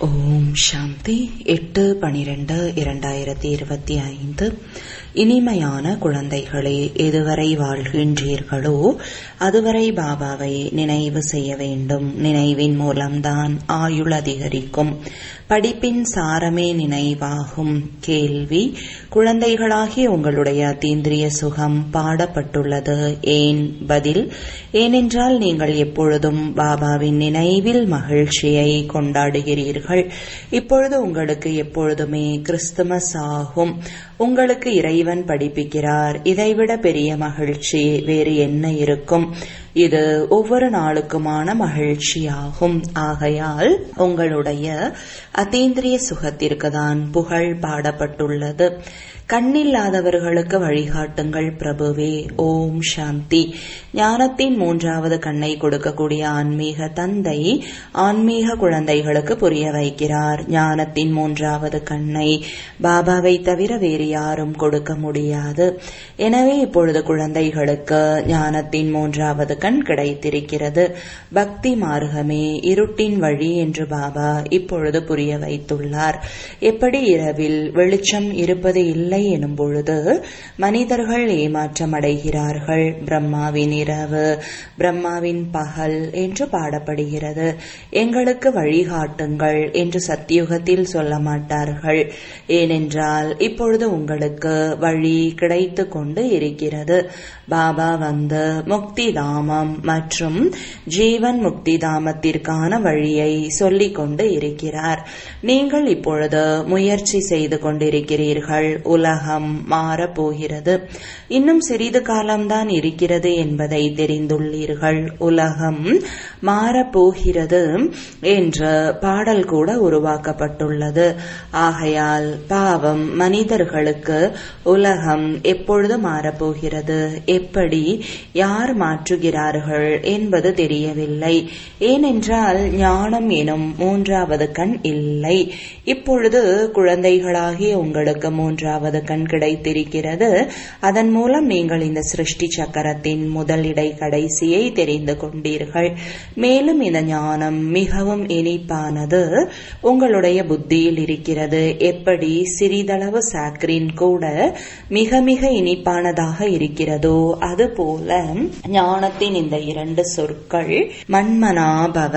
ஓம் சாந்தி 8/12/2025. இனிமையான குழந்தைகளே, எதுவரை வாழ்கின்றீர்களோ அதுவரை பாபாவை நினைவு செய்ய வேண்டும். நினைவின் மூலம்தான் ஆயுள் அதிகரிக்கும். படிப்பின் சாரமே நினைவாகும். கேள்வி: குழந்தைகளாகிய உங்களுடைய அத்தீந்திரிய சுகம் பாடப்பட்டுள்ளது. ஏன்? பதில்: ஏனென்றால் நீங்கள் எப்பொழுதும் பாபாவின் நினைவில் மகிழ்ச்சியை கொண்டாடுகிறீர்கள். இப்பொழுது உங்களுக்கு எப்பொழுதுமே கிறிஸ்துமஸ் ஆகும். உங்களுக்கு இறைவன் படிப்பிக்கிறார். இதைவிட பெரிய மகிழ்ச்சி வேறு என்ன இருக்கும்? இது ஒவ்வொரு நாளுக்குமான மகிழ்ச்சியாகும். ஆகையால் உங்களுடைய அதீந்திரிய சுகத்திற்கு தான் புகழ் பாடப்பட்டுள்ளது. கண்ணில்லாதவர்களுக்கு வழிகாட்டுங்கள் பிரபுவே. ஓம் சாந்தி. ஞானத்தின் 3வது கண்ணை கொடுக்கக்கூடிய ஆன்மீக தந்தை ஆன்மீக குழந்தைகளுக்கு புரிய வைக்கிறார். ஞானத்தின் 3வது கண்ணை பாபாவை தவிர வேறு யாரும் கொடுக்க முடியாது. எனவே இப்பொழுது குழந்தைகளுக்கு ஞானத்தின் 3வது கண் கிடைத்திருக்கிறது. பக்தி மார்க்கமே இருட்டின் வழி என்று பாபா இப்பொழுது புரிய வைத்துள்ளார். எப்படி இரவில் வெளிச்சம் இருப்பது இல்லை எனும் பொழுது மனிதர்கள் ஏமாற்றம் அடைகிறார்கள். பிரம்மாவின் இரவு, பிரம்மாவின் பகல் என்று பாடப்படுகிறது. எங்களுக்கு வழிகாட்டுங்கள் என்று சத்தியுகத்தில் சொல்ல மாட்டார்கள். ஏனென்றால் இப்பொழுது உங்களுக்கு வழி கிடைத்து கொண்டு இருக்கிறது. பாபா வந்து முக்தி தாமம் மற்றும் ஜீவன் முக்தி தாமத்திற்கான வழியை சொல்லிக் கொண்டு இருக்கிறார். நீங்கள் இப்பொழுது முயற்சி செய்து கொண்டிருக்கிறீர்கள். உலகம் மாறப்போகிறது. இன்னும் சிறிது காலம்தான் இருக்கிறது என்பதை தெரிந்துள்ளீர்கள். உலகம் மாறப்போகிறது என்ற பாடல் கூட உருவாக்கப்பட்டுள்ளது. ஆகையால் பாவம் மனிதர்களுக்கு உலகம் எப்பொழுது மாறப்போகிறது, எப்படி, யார் மாற்றுகிறார்கள் என்பது தெரியவில்லை. ஏனென்றால் ஞானம் எனும் 3வது கண் இல்லை. இப்பொழுது குழந்தைகளாகிய உங்களுக்கு 3வது கண் கிடைத்திருக்கிறது. அதன் மூலம் நீங்கள் இந்த சிருஷ்டி சக்கரத்தின் முதலிடை கடைசியை தெரிந்து கொண்டீர்கள். மேலும் இந்த ஞானம் மிகவும் இனிப்பானது உங்களுடைய புத்தியில் இருக்கிறது. எப்படி சிறிதளவு சாக்கரின் கூட மிக மிக இனிப்பானதாக இருக்கிறதோ அதுபோல ஞானத்தின் இந்த 2 சொற்கள் மன்மனாபவ,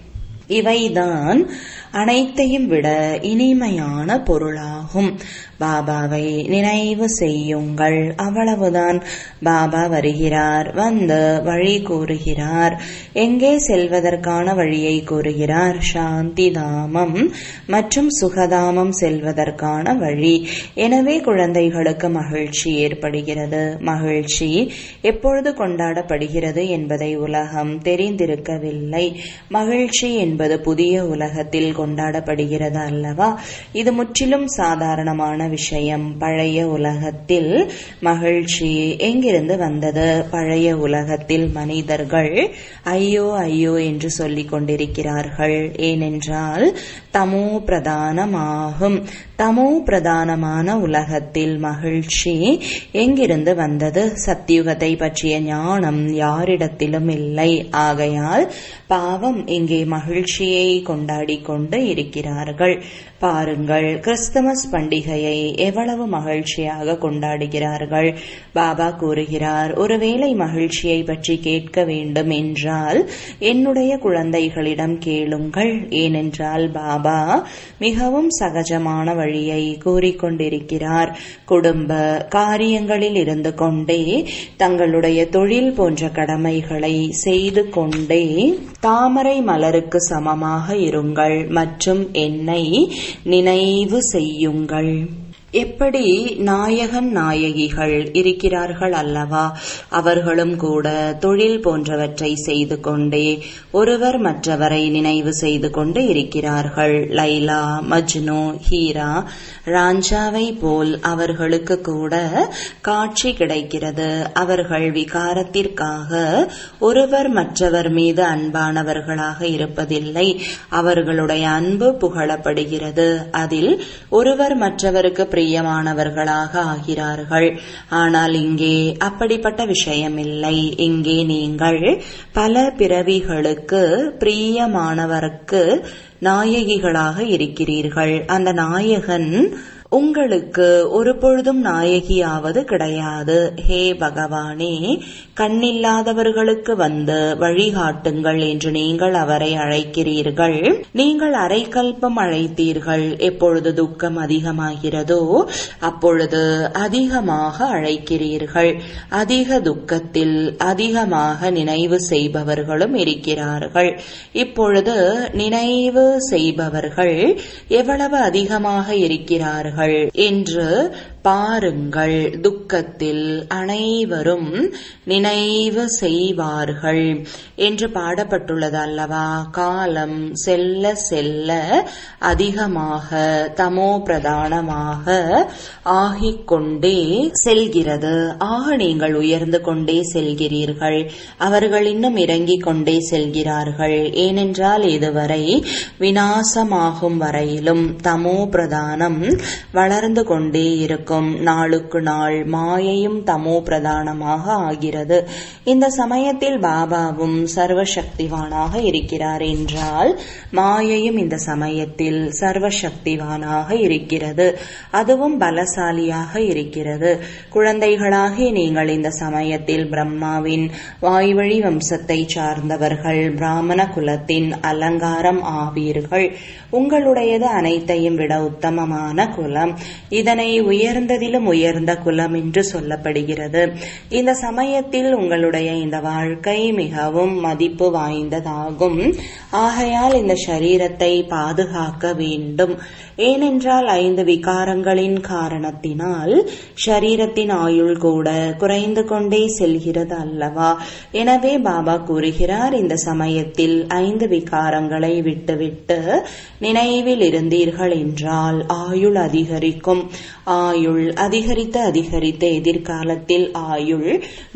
இவைதான் அனைத்தையும் விட இனிமையான பொருளாகும். பாபாவை நினைவு செய்யுங்கள், அவ்வளவுதான். பாபா வருகிறார், வந்து வழி கூறுகிறார். எங்கே செல்வதற்கான வழியை கூறுகிறார்? சாந்தி தாமம் மற்றும் சுகதாமம் செல்வதற்கான வழி. எனவே குழந்தைகளுக்கு மகிழ்ச்சி ஏற்படுகிறது. மகிழ்ச்சி எப்பொழுது கொண்டாடப்படுகிறது என்பதை உலகம் தெரிந்திருக்கவில்லை. மகிழ்ச்சி என்பது புதிய உலகத்தில் கொண்டாடப்படுகிறது அல்லவா? இது முற்றிலும் சாதாரணமான விஷயம். பழைய உலகத்தில் மகிழ்ச்சி எங்கிருந்து வந்தது? பழைய உலகத்தில் மனிதர்கள் ஐயோ ஐயோ என்று சொல்லிக் கொண்டிருக்கிறார்கள். ஏனென்றால் தமோ பிரதானமாகும். தமோ பிரதானமான உலகத்தில் மகிழ்ச்சி எங்கிருந்து வந்தது? சத்தியுகத்தை பற்றிய ஞானம் யாரிடத்திலும் இல்லை. ஆகையால் பாவம் இங்கே மகிழ்ச்சியை கொண்டாடி கொண்டு இருக்கிறார்கள். பாருங்கள், கிறிஸ்துமஸ் பண்டிகையை எவ்வளவு மகிழ்ச்சியாக கொண்டாடுகிறார்கள். பாபா கூறுகிறார், ஒருவேளை மகிழ்ச்சியை பற்றி கேட்க வேண்டும் என்றால் என்னுடைய குழந்தைகளிடம் கேளுங்கள். ஏனென்றால் பாபா மிகவும் சகஜமான வழியை கூறிக்கொண்டிருக்கிறார். குடும்ப காரியங்களில் இருந்து கொண்டே தங்களுடைய தொழில் போன்ற கடமைகளை செய்து கொண்டே தாமரை மலருக்கு சமமாக இருங்கள் மற்றும் என்னை நினைவு செய்யுங்கள். எப்படி நாயகன் நாயகிகள் இருக்கிறார்கள் அல்லவா? அவர்களும் கூட தொழில் போன்றவற்றை செய்து கொண்டே ஒருவர் மற்றவரை நினைவு செய்து கொண்டு இருக்கிறார்கள். லைலா, மஜ்னு, ஹீரா, ராஞ்சாவை போல் அவர்களுக்கு கூட காட்சி கிடைக்கிறது. அவர்கள் விகாரத்திற்காக ஒருவர் மற்றவர் மீது அன்பானவர்களாக இருப்பதில்லை. அவர்களுடைய அன்பு புகழப்படுகிறது. அதில் ஒருவர் மற்றவருக்கு பிரியமானவர்களாக ஆகிறார்கள். ஆனால் இங்கே அப்படிப்பட்ட விஷயமில்லை. இங்கே நீங்கள் பல பிறவிகளுக்கு பிரியமானவருக்கு நாயகிகளாக இருக்கிறீர்கள். அந்த நாயகன் உங்களுக்கு ஒரு பொழுதும் நாயகியாவது கிடையாது. ஹே பகவானே, கண்ணில்லாதவர்களுக்கு வந்து வழிகாட்டுங்கள் என்று நீங்கள் அவரை அழைக்கிறீர்கள். நீங்கள் அரைக்கல்பம் அழைத்தீர்கள். எப்பொழுது துக்கம் அதிகமாகிறதோ அப்பொழுது அதிகமாக அழைக்கிறீர்கள். அதிக துக்கத்தில் அதிகமாக நினைவு செய்பவர்களும் இருக்கிறார்கள். இப்பொழுது நினைவு செய்பவர்கள் எவ்வளவு அதிகமாக இருக்கிறார்கள் என்று பாருங்கள். துக்கத்தில் அனைவரும் நினைவு செய்வார்கள் என்று பாடப்பட்டுள்ளது அல்லவா? காலம் செல்ல செல்ல அதிகமாக தமோ பிரதானமாக ஆகிக்கொண்டே செல்கிறது. ஆக நீங்கள் உயர்ந்து கொண்டே செல்கிறீர்கள். அவர்கள் இன்னும் இறங்கிக் கொண்டே செல்கிறார்கள். ஏனென்றால் இதுவரை விநாசமாகும் வரையிலும் தமோ பிரதானம் வளர்ந்து கொண்டே இருக்கும். நாளுக்கு நாள் மாயையும் தமோ பிரதானமாக ஆகிறது. இந்த சமயத்தில் பாபாவும் சர்வசக்திவானாக இருக்கிறார் என்றால் மாயையும் இந்த சமயத்தில் சர்வசக்திவானாக இருக்கிறது. அதுவும் பலசாலியாக இருக்கிறது. குழந்தைகளாகிய நீங்கள் இந்த சமயத்தில் பிரம்மாவின் வாய்வழி வம்சத்தை சார்ந்தவர்கள். பிராமண குலத்தின் அலங்காரம் ஆவீர்கள். உங்களுடையது அனைத்தையும் விட உத்தமமான குலம். இதனை உயர்ந்ததிலும் உயர்ந்த குலம் என்று சொல்லப்படுகிறது. இந்த சமயத்தில் உங்களுடைய இந்த வாழ்க்கை மிகவும் மதிப்பு வாய்ந்ததாகும். ஆகையால் இந்த சரீரத்தை பாதுகாக்க வேண்டும். ஏனென்றால் 5 விகாரங்களின் காரணத்தினால் சரீரத்தின் ஆயுள் கூட குறைந்து கொண்டே செல்கிறது அல்லவா? எனவே பாபா கூறுகிறார், இந்த சமயத்தில் 5 விகாரங்களை விட்டுவிட்டு நினைவில் இருந்தீர்கள் என்றால் ஆயுள் அதிகரிக்கும். ஆயுள் அதிகரித்து அதிகரித்து எதிர்காலத்தில் ஆயுள்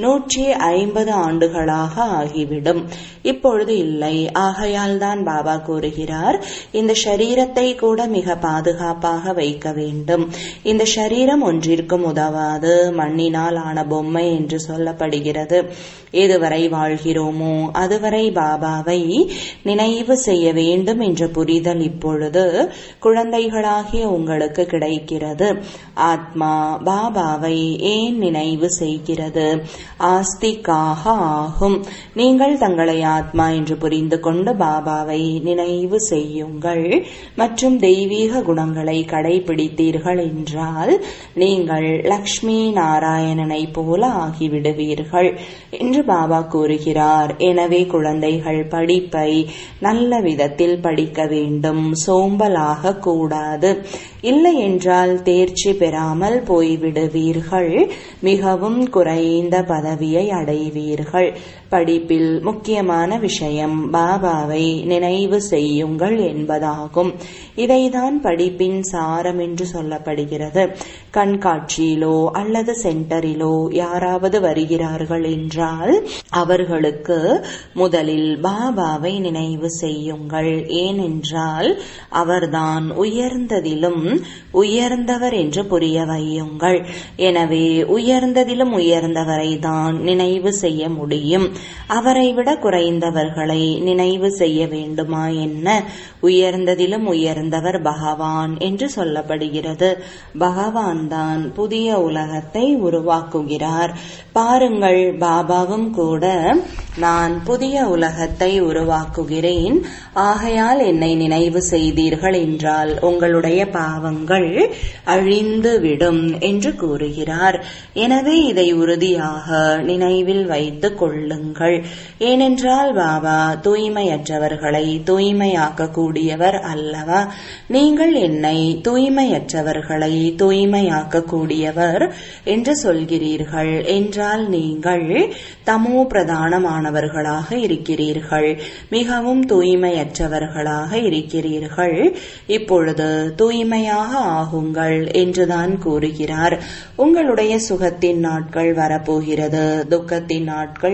150 ஆண்டுகளாக ஆகிவிடும். இப்பொழுது இல்லை. ஆகையால் தான் பாபா கூறுகிறார், இந்த சரீரத்தை கூட மிக பாதுகாப்பாக வைக்க வேண்டும். இந்த சரீரம் ஒன்றிற்கும் உதவாது, மண்ணினால் ஆன பொம்மை என்று சொல்லப்படுகிறது. எதுவரை வாழ்கிறோமோ அதுவரை பாபாவை நினைவு செய்ய வேண்டும் என்ற புரிதல் இப்பொழுது குழந்தைகளாகிய உங்களுக்கு கிடைக்கிறது. ஆத்மா பாபாவை ஏன் நினைவு செய்கிறது? ஆஸ்திக்காக ஆகும். நீங்கள் தங்களை ஆத்மா என்று புரிந்து கொண்டு பாபாவை நினைவு செய்யுங்கள் மற்றும் தெய்வீக குணங்களை கடைபிடித்தீர்கள் என்றால் நீங்கள் லக்ஷ்மி நாராயணனை போல ஆகிவிடுவீர்கள் என்று பாபா கூறுகிறார். எனவே குழந்தைகள் படிப்பை நல்ல விதத்தில் படிக்க வேண்டும். சோம்பலாக கூடாது. இல்லை என்றால் தேர்ச்சி பெறாமல் போய்விடுவீர்கள். மிகவும் குறைந்த பதவியை அடைவீர்கள். படிப்பில் முக்கியமான விஷயம் பாபாவை நினைவு செய்யுங்கள் என்பதாகும். இதைதான் படிப்பின் சாரம் என்று சொல்லப்படுகிறது. கண்காட்சியிலோ அல்லது சென்டரிலோ யாராவது வருகிறார்கள் என்றால் அவர்களுக்கு முதலில் பாபாவை நினைவு செய்யுங்கள். ஏனென்றால் அவர்தான் உயர்ந்ததிலும் உயர்ந்தவர் என்று புரிய வையுங்கள். எனவே உயர்ந்ததிலும் உயர்ந்தவரை தான் நினைவு செய்ய முடியும். அவரை விட குறைந்தவர்களை நினைவு செய்ய வேண்டுமா என்ன? உயர்ந்ததிலும் உயர்ந்தவர் பகவான் என்று சொல்லப்படுகிறது. பகவான் தான் புதிய உலகத்தை உருவாக்குகிறார். பாருங்கள், பாபாவும் கூட நான் புதிய உலகத்தை உருவாக்குகிறேன், ஆகையால் என்னை நினைவு செய்தீர்கள் என்றால் உங்களுடைய பாவங்கள் அழிந்துவிடும் என்று கூறுகிறார். எனவே இதை உறுதியாக நினைவில் வைத்துக் கொள்ளுங்கள். ஏனென்றால் பாபா தூய்மையற்றவர்களை தூய்மையாக்கக்கூடியவர் அல்லவா? நீங்கள் என்னை தூய்மையற்றவர்களை தூய்மையாக்கக்கூடியவர் என்று சொல்கிறீர்கள் என்றால் நீங்கள் தமோ பிரதானமானவர்களாக இருக்கிறீர்கள். மிகவும் தூய்மையற்றவர்களாக இருக்கிறீர்கள். இப்பொழுது தூய்மையாக ஆகுங்கள் என்றுதான் கூறுகிறார். உங்களுடைய சுகத்தின் நாட்கள் வரப்போகிறது. துக்கத்தின் நாட்கள் முடிந்து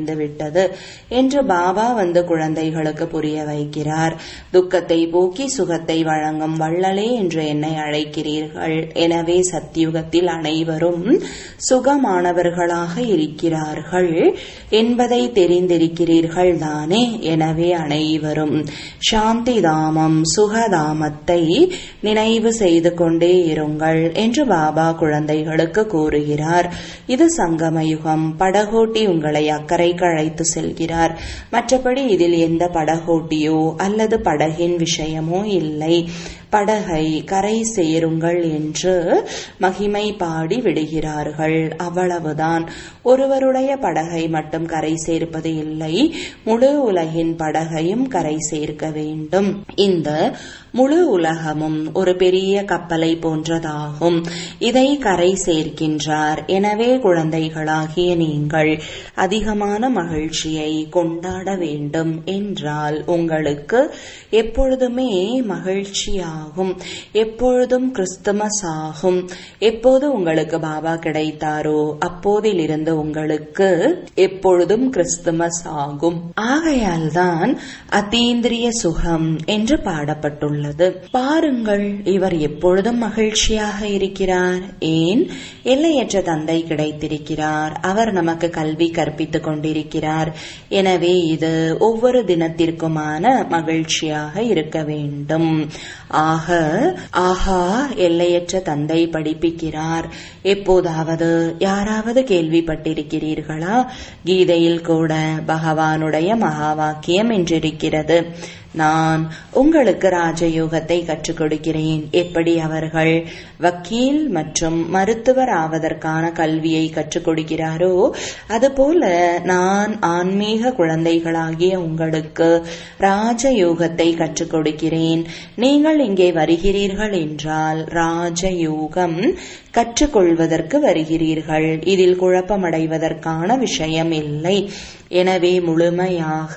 வந்துவிட்டது என்று பாபா வந்து குழந்தைகளுக்கு புரிய வைக்கிறார். துக்கத்தை போக்கி சுகத்தை வழங்கும் வள்ளலே என்று என்னை அழைக்கிறீர்கள். எனவே சத்யுகத்தில் அனைவரும் சுகமானவர்களாக இருக்கிறார்கள் என்பதை தெரிந்திருக்கிறீர்கள் தானே. எனவே அனைவரும் சாந்தி தாமம் சுகதாமத்தை நினைவு செய்து கொண்டே இருங்கள் என்று பாபா குழந்தைகளுக்கு கூறுகிறார். இது சங்கமயுகம். படகோட்டி உங்களை அக்கறைக்கு அழைத்து செல்கிறார். மற்றபடி இதில் எந்த படகோட்டியோ அல்லது படகின் விஷயமோ இல்லை. படகை கரை சேருங்கள் என்று மகிமை பாடி விடுகிறார்கள். அவ்வளவுதான். ஒருவருடைய படகை மட்டும் கரை சேர்ப்பது இல்லை, முழு உலகின் படகையும் கரை சேர்க்க வேண்டும். இந்த முழு உலகமும் ஒரு பெரிய கப்பலை போன்றதாகும். இதை கரை சேர்க்கின்றார். எனவே குழந்தைகளாகிய நீங்கள் அதிகமான மகிழ்ச்சியை கொண்டாட வேண்டும் என்றால் உங்களுக்கு எப்பொழுதுமே மகிழ்ச்சியாகும், எப்பொழுதும் கிறிஸ்துமஸ் ஆகும். எப்போது உங்களுக்கு பாபா கிடைத்தாரோ அப்போதிலிருந்து உங்களுக்கு எப்பொழுதும் கிறிஸ்துமஸ் ஆகும். ஆகையால் தான் அதீந்திரிய சுகம் என்று பாடப்பட்டுள்ளது. பாருங்கள், இவர் எப்பொழுதும் மகிழ்ச்சியாக இருக்கிறார். ஏன்? எல்லையற்ற தந்தை கிடைத்திருக்கிறார். அவர் நமக்கு கல்வி கற்பித்துக் கொண்டிருக்கிறார். எனவே இது ஒவ்வொரு தினத்திற்குமான மகிழ்ச்சியாக இருக்க வேண்டும். ஆஹா, எல்லையற்ற தந்தை படிப்பிக்கிறார். எப்போதாவது யாராவது கேள்விப்பட்டிருக்கிறீர்களா? கீதையில் கூட பகவானுடைய மகா வாக்கியம் என்றிருக்கிறது, நான் உங்களுக்கு ராஜயோகத்தை கற்றுக் கொடுக்கிறேன். எப்படி அவர்கள் வக்கீல் மற்றும் மருத்துவர் ஆவதற்கான கல்வியை கற்றுக் கொடுக்கிறாரோ அதுபோல நான் ஆன்மீக குழந்தைகளாகிய உங்களுக்கு ராஜயோகத்தை கற்றுக் கொடுக்கிறேன். நீங்கள் இங்கே வருகிறீர்கள் என்றால் ராஜயோகம் கற்றுக்கொள்வதற்கு வருகிறீர்கள். இதில் குழப்பமடைவதற்கான விஷயம் இல்லை. எனவே முழுமையாக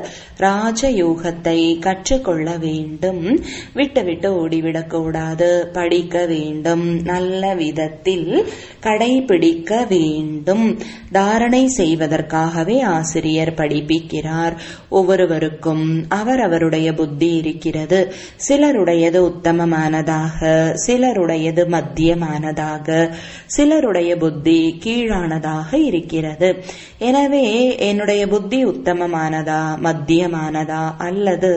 ராஜயோகத்தை கற்றுக்கொள்ள வேண்டும். விட்டு ஓடிவிடக்கூடாது. படிக்க வேண்டும், நல்ல விதத்தில் கடைபிடிக்க வேண்டும். தாரணை செய்வதற்காகவே ஆசிரியர் படிப்பிக்கிறார். ஒவ்வொருவருக்கும் அவரவருடைய புத்தி இருக்கிறது. சிலருடையது உத்தமமானதாக, சிலருடையது மத்தியமானதாக, சிலருடைய புத்தி கீழானதாக இருக்கிறது. எனவே என்னுடைய புத்தி உத்தமமானதா, மத்தியமானதா அல்லது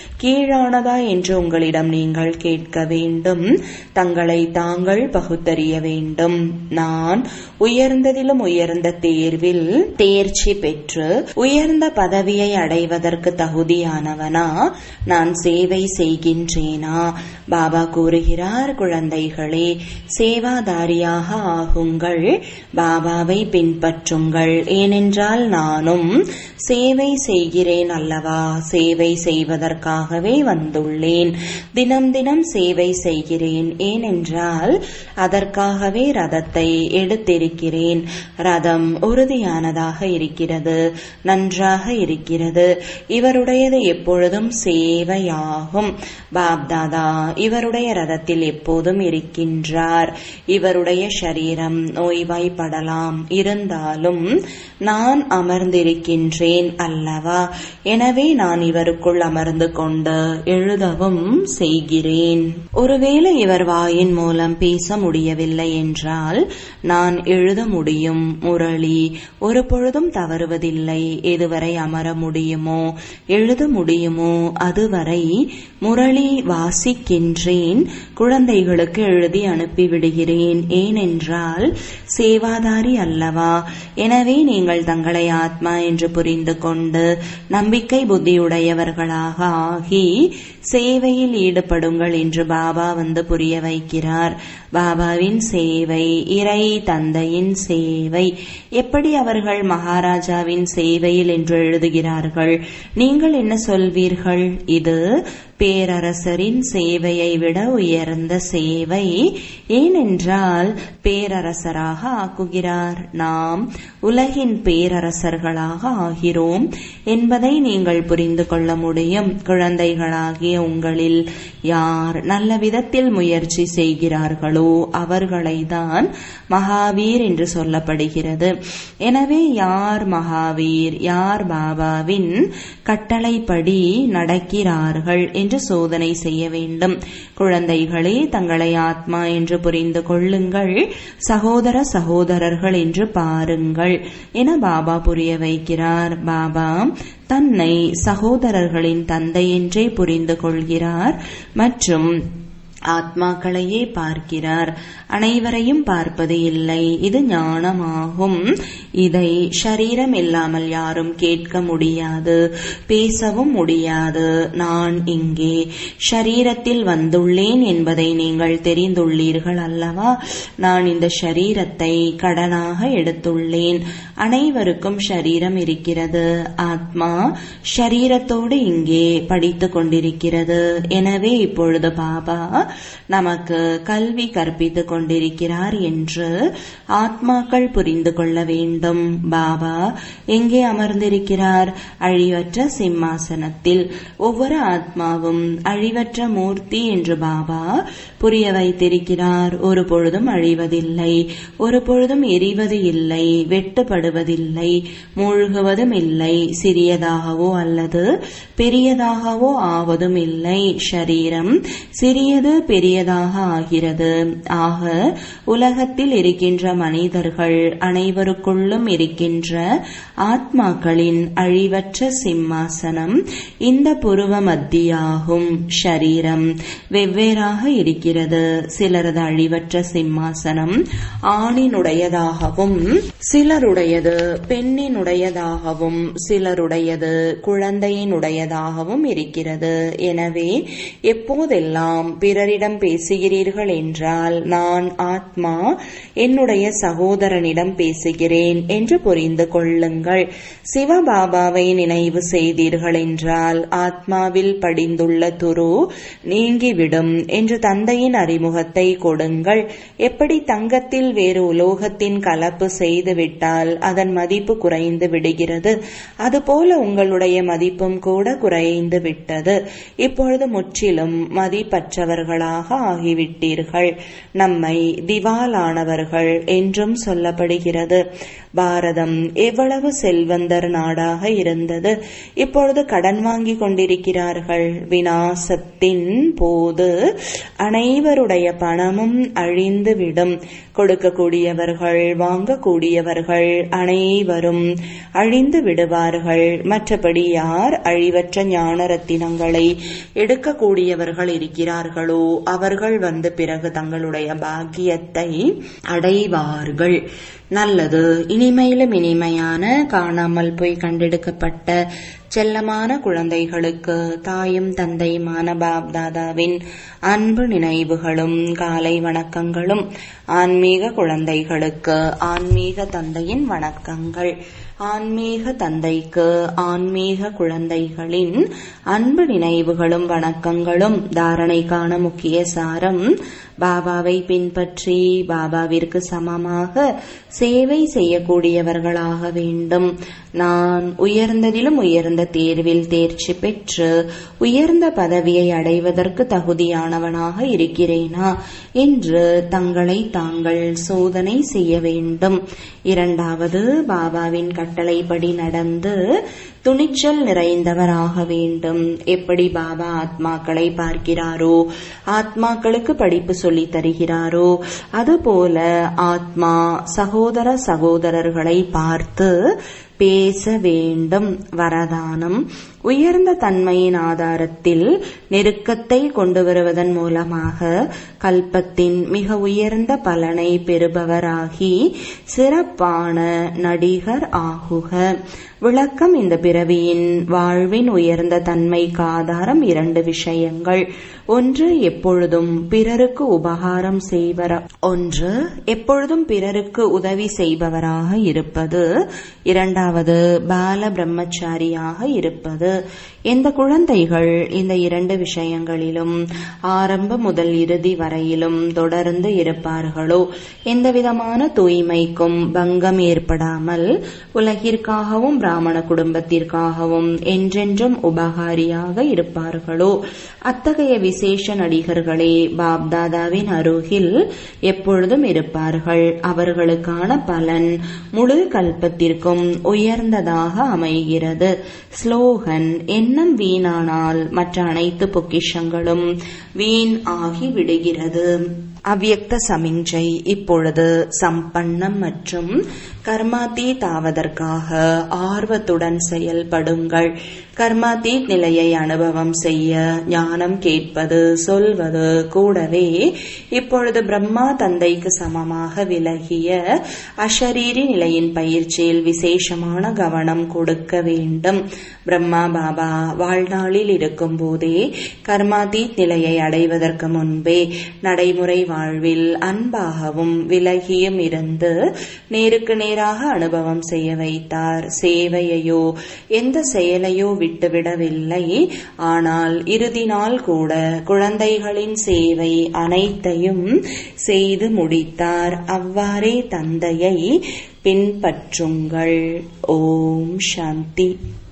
கீழானதா என்று உங்களிடம் நீங்கள் கேட்க வேண்டும். தங்களை தாங்கள் பகுத்தறிய வேண்டும். நான் உயர்ந்ததிலும் உயர்ந்த தேர்வில் தேர்ச்சி பெற்று உயர்ந்த பதவியை அடைவதற்கு தகுதியானவனா? நான் சேவை செய்கின்றேனா? பாபா கூறுகிறார், குழந்தைகளே, சேவாதாரியாக ஆகுங்கள், பாபாவை பின்பற்றுங்கள். ஏனென்றால் நானும் சேவை செய்கிறேன் அல்லவா? சேவை செய்வதற்காகவே வந்துள்ளேன். தினம் தினம் சேவை செய்கிறேன். ஏனென்றால் அதற்காகவே ரதத்தை எடுத்திருக்கிறேன். ரதம் உறுதியானதாக இருக்கிறது, நன்றாக இருக்கிறது. இவருடையது எப்பொழுதும் சேவையாகும். பாப்தாதா இவருடைய ரதத்தில் எப்போதும் இருக்கின்றார். இவருடைய சரீரம் நோய்வாய்ப்படலாம், இருந்தாலும் நான் அமர்ந்திருக்கின்றேன் அல்லவா? எனவே நான் இவருக்குள் அமர்ந்து கொண்டு எழுதவும் செய்கிறேன். ஒருவேளை இவர் வாயின் மூலம் பேச முடியவில்லை என்றால் நான் எழுத முடியும். முரளி ஒரு பொழுதும் தவறுவதில்லை. எதுவரை அமர முடியுமோ, எழுத முடியுமோ அதுவரை முரளி வாசிக்கின்றேன். குழந்தைகளுக்கு எழுதி அனுப்பிவிடுகிறேன். ஏனென்றால் சேவாதாரி அல்லவா? எனவே நீங்கள் தங்களை ஆத்மா என்று புரிந்து கொண்டு நம்பிக்கை புத்தியுடையவர்களாக ஆகி சேவையில் ஈடுபடுங்கள் என்று பாபா வந்து புரிய வைக்கிறார். பாபாவின் சேவை இறை தந்தையின் சேவை. எப்படி அவர்கள் மகாராஜாவின் சேவையில் என்று எழுதுகிறார்கள்? நீங்கள் என்ன சொல்வீர்கள்? இது பேரரசரின் சேவையை விட உயர்ந்த சேவை. ஏனென்றால் பேரரசராக ஆக்குகிறார். நாம் உலகின் பேரரசர்களாக ஆகிறோம் என்பதை நீங்கள் புரிந்து கொள்ள முடியும். குழந்தைகளாகிய உங்களில் யார் நல்ல விதத்தில் முயற்சி செய்கிறார்களோ அவர்களை தான் மகாவீர் என்று சொல்லப்படுகிறது. எனவே யார் மகாவீர், யார் பாபாவின் கட்டளைப்படி நடக்கிறார்கள் என்று சோதனை செய்ய வேண்டும். குழந்தைகளே, தங்களை ஆத்மா என்று புரிந்து கொள்ளுங்கள், சகோதர சகோதரர்கள் என்று பாருங்கள் என பாபா புரிய வைக்கிறார். பாபா தன்னை சகோதரர்களின் தந்தை என்றே புரிந்து கொள்கிறார் மற்றும் ஆத்மாக்களையே பார்க்கிறார். அனைவரையும் பார்ப்பது இல்லை. இது ஞானமாகும். இதை ஷரீரம் இல்லாமல் யாரும் கேட்க முடியாது, பேசவும் முடியாது. நான் இங்கே ஷரீரத்தில் வந்துள்ளேன் என்பதை நீங்கள் தெரிந்துள்ளீர்கள் அல்லவா? நான் இந்த ஷரீரத்தை கடனாக எடுத்துள்ளேன். அனைவருக்கும் ஷரீரம் இருக்கிறது. ஆத்மா ஷரீரத்தோடு இங்கே படித்துக் கொண்டிருக்கிறது. எனவே இப்பொழுது பாபா நமக்கு கல்வி கற்பித்துக் கொண்டிருக்கிறார் என்று ஆத்மாக்கள் புரிந்து கொள்ள வேண்டும். பாபா எங்கே அமர்ந்திருக்கிறார்? அழிவற்ற சிம்மாசனத்தில். ஒவ்வொரு ஆத்மாவும் அழிவற்ற மூர்த்தி என்று பாபா புரிய வைத்திருக்கிறார். ஒரு பொழுதும் அழிவதில்லை, ஒரு பொழுதும் எரிவது இல்லை, வெட்டுப்படுவதில்லை, மூழ்குவதும் இல்லை, சிறியதாகவோ அல்லது பெரியதாகவோ ஆவதும் இல்லை. ஷரீரம் சிறியது பெரியதாக ஆகிறது. ஆக உலகத்தில் இருக்கின்ற மனிதர்கள் அனைவருக்குள்ளும் இருக்கின்ற ஆத்மாக்களின் அழிவற்ற சிம்மாசனம் இந்த புருவ மத்தியாகும். ஷரீரம் வெவ்வேறாக இருக்கிறது. சிலரது அழிவற்ற சிம்மாசனம் ஆணினுடையதாகவும், சிலருடையது பெண்ணினுடையதாகவும், சிலருடையது குழந்தையினுடையதாகவும் இருக்கிறது. எனவே எப்போதெல்லாம் பிறரிடம் பேசுகிறீர்கள் என்றால் நான் ஆத்மா என்னுடைய சகோதரனிடம் பேசுகிறேன் என்று புரிந்து கொள்ளுங்கள். சிவபாபாவை நினைவு செய்தீர்கள் என்றால் ஆத்மாவில் படிந்துள்ள துரு நீங்கிவிடும் என்று தந்தையின் அறிமுகத்தை கொடுங்கள். எப்படி தங்கத்தில் வேறு உலோகத்தின் கலப்பு செய்துவிட்டால் அதன் மதிப்பு குறைந்து விடுகிறது, அதுபோல உங்களுடைய மதிப்பும் கூட குறைந்து விட்டது. இப்பொழுது முற்றிலும் மதிப்பற்றவர்களாக ஆகிவிட்டீர்கள். நம்மை திவாலானவர்கள் என்றும் சொல்லப்படுகிறது. பாரதம் எவ்வளவு செல்வந்தர் நாடாக இருந்தது. இப்பொழுது கடன் வாங்கி கொண்டிருக்கிறார்கள். விநாசத்தின் போது அனைவருடைய பணமும் அழிந்துவிடும். கொடுக்கக்கூடியவர்கள், வாங்கக்கூடியவர்கள் அனைவரும் அழிந்து விடுவார்கள். மற்றபடி யார் அழிவற்ற ஞான ரத்தினங்களை எடுக்கக்கூடியவர்கள் இருக்கிறார்களோ அவர்கள் வந்து பிறகு தங்களுடைய பாக்கியத்தை அடைவார்கள். நல்லது. இனிமையிலும் இனிமையான காணாமல் போய் கண்டெடுக்கப்பட்ட செல்லமான குழந்தைகளுக்கு தாயும் தந்தையுமான பாப் தாதாவின் அன்பு நினைவுகளும் காலை வணக்கங்களும். ஆன்மீக குழந்தைகளுக்கு ஆன்மீக தந்தையின் வணக்கங்கள். ஆன்மீக தந்தைக்கு ஆன்மீக குழந்தைகளின் அன்பு நினைவுகளும் வணக்கங்களும். தாரணைக்கான முக்கிய சாரம்: பாபாவை பின்பற்றி பாபாவிற்கு சமமாக சேவை செய்யக்கூடியவர்களாக வேண்டும். நான் உயர்ந்ததிலும் உயர்ந்த தேர்வில் தேர்ச்சி பெற்று உயர்ந்த பதவியை அடைவதற்கு தகுதியானவனாக இருக்கிறேனா என்று தங்களை தாங்கள் சோதனை செய்ய வேண்டும். இரண்டாவது, பாபாவின் கட்டளைப்படி நடந்து துணிச்சல் நிறைந்தவராக வேண்டும். எப்படி பாபா ஆத்மாக்களை பார்க்கிறாரோ, ஆத்மாக்களுக்கு படிப்பு சொல்லித் தருகிறாரோ, அதுபோல ஆத்மா சகோதர சகோதரர்களை பார்த்து பேச வேண்டும். வரதானம்: உயர்ந்த தன்மையின் ஆதாரத்தில் நெருக்கத்தை கொண்டு வருவதன் மூலமாக கல்பத்தின் மிக உயர்ந்த பலனை பெறுபவராகி சிறப்பான நடிகர் ஆகுக. விளக்கம்: இந்த பிறவியின் வாழ்வின் உயர்ந்த தன்மைக்கு ஆதாரம் இரண்டு விஷயங்கள். ஒன்று எப்பொழுதும் பிறருக்கு உதவி செய்பவராக இருப்பது. இரண்டாவது, பால பிரம்மச்சாரியாக இருப்பது. எந்த குழந்தைகள் இந்த இரண்டு விஷயங்களிலும் ஆரம்ப முதல் இறுதி வரையிலும் தொடர்ந்து இருப்பார்களோ, எந்தவிதமான தூய்மைக்கும் பங்கம் ஏற்படாமல் உலகிற்காகவும் பிராமண குடும்பத்திற்காகவும் என்றென்றும் உபகாரியாக இருப்பார்களோ, அத்தகைய விசேஷ நடிகர்களே பாப்தாதாவின் அருகில் எப்பொழுதும் இருப்பார்கள். அவர்களுக்கான பலன் முழு கல்பத்திற்கும் உயர்ந்ததாக அமைகிறது. ஸ்லோகன்: எண்ணம் வீணானால் மற்ற அனைத்து பொக்கிஷங்களும் வீண் ஆகி விடுகிறது. அவ்யக்த சமிஞ்சை: இப்பொழுது சம்பன்னம் மற்றும் கர்மாதீத் ஆவதற்காக ஆர்வத்துடன் செயல்படுங்கள். கர்மாதீத் நிலையை அனுபவம் செய்ய ஞானம் கேட்பது, சொல்வது கூடவே இப்பொழுது பிரம்மா தந்தைக்கு சமமாக விலகிய அஷரீரி நிலையின் பயிற்சியில் விசேஷமான கவனம் கொடுக்க வேண்டும். பிரம்மா பாபா வாழ்நாளில் இருக்கும் போதே கர்மாதீத் நிலையை அடைவதற்கு முன்பே நடைமுறை வாழ்வில் அன்பாகவும் விலகியும் இருந்து நேருக்கு நேராக அனுபவம் செய்ய வைத்தார். சேவையையோ எந்த செயலையோ விட்டுவிடவில்லை. ஆனால் இறுதி நாள் கூட குழந்தைகளின் சேவை அனைத்தையும் செய்து முடித்தார். அவ்வாறே தந்தையை பின்பற்றுங்கள். ஓம் சாந்தி.